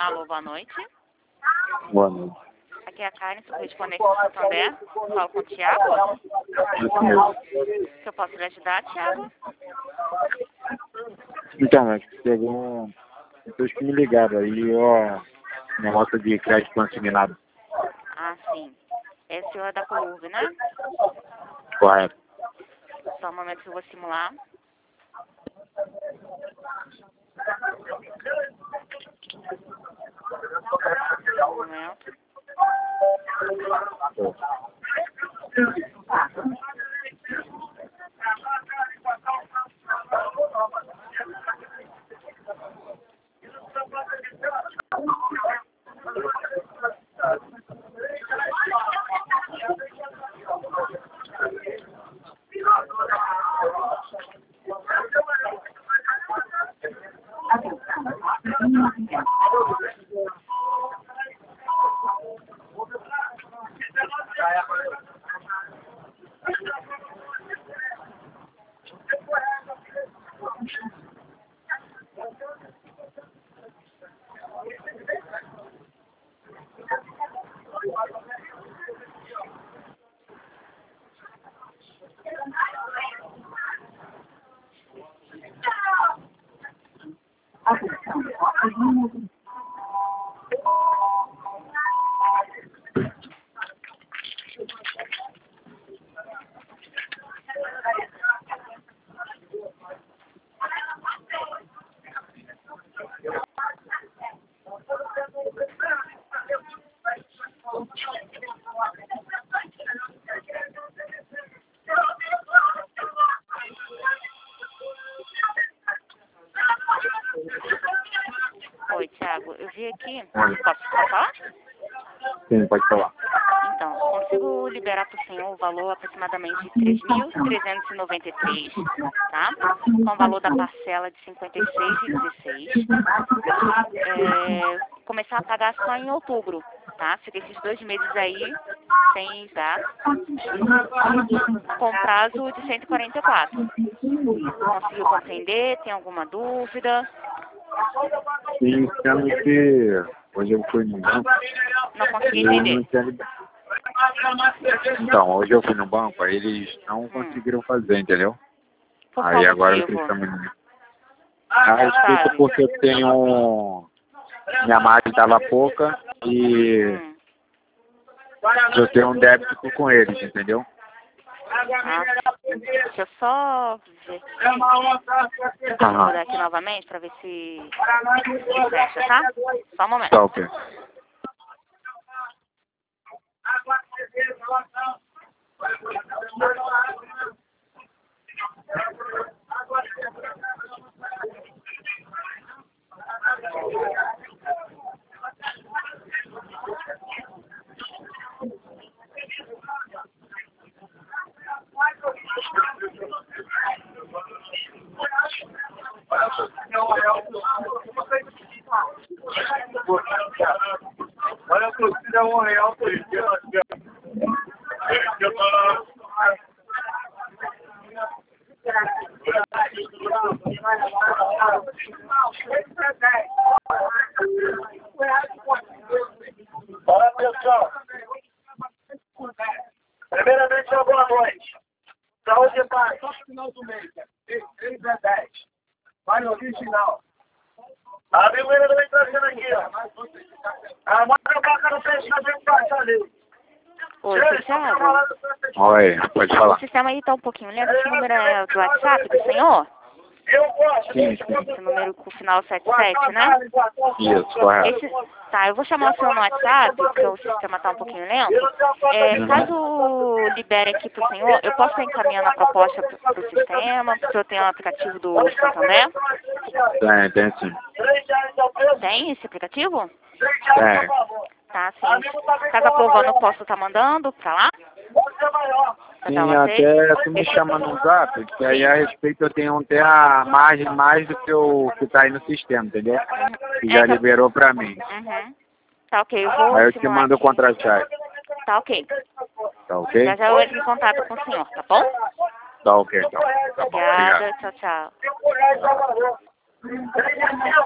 Alô, boa noite. Boa noite. Aqui é a Karen, correspondente do Santander. Falo com o Thiago. Isso mesmo. Se eu posso lhe ajudar, Thiago? Então, acho que chegou pessoas que me ligaram aí, ó, negócio de crédito consignado. Ah, sim. É o senhor da Colurve, né? Correto. Só um momento que eu vou simular. Um momento. Oi, Thiago. Eu vi aqui. Posso falar? Sim, pode falar. Então, consigo liberar para o senhor o valor aproximadamente de 3.393, tá? Com o valor da parcela de 56,16. Começar a pagar só em outubro, tá? Fica esses 2 meses aí sem dar, com prazo de 144. Conseguiu compreender? Tem alguma dúvida? Sim, sendo que hoje eu fui no banco. Não consegui e entender. não tinha liberado. Então, hoje eu fui no banco, aí eles não conseguiram fazer, entendeu? Por Aí qual agora motivo? vocês estão... A respeito porque eu tenho... Minha margem estava pouca e eu tenho um débito com eles, entendeu? Deixa eu só ver. Vou mudar aqui novamente para ver se fecha, tá? Só um momento. Tá, ok. Olha a torcida R$1 por isso. Olha atenção. Primeiramente, boa noite. Saúde e paz. Só no final do mês. 3/10. Vai no original. A primeira também trazendo aqui, ó. A marca vaca no peixe na frente da ali. Oi, seu Thiago. Oi, pode falar. O sistema aí tá um pouquinho lento. Esse número é do WhatsApp do senhor? Sim, sim. Esse número com o final 77, né? Isso, correto. Tá, eu vou chamar o senhor no WhatsApp, porque o sistema tá um pouquinho lento. Caso libere aqui pro senhor, eu posso estar encaminhando a proposta pro sistema, o senhor tem o aplicativo do Santander? Tem sim. Tem esse aplicativo? Tem. Tá, sim. Caso aprovando, eu posso estar mandando pra lá? Sim, até tu me chama no zap, que aí a respeito eu tenho até a margem mais do que o que tá aí no sistema, entendeu? Que já liberou pra mim. Uhum. Tá ok, eu vou Aí eu te mando o contra-cheque. Tá ok. Tá ok? Já eu entro em contato com o senhor, tá bom? Tá ok, então. Tá bom, obrigado. Obrigada, tchau, tchau.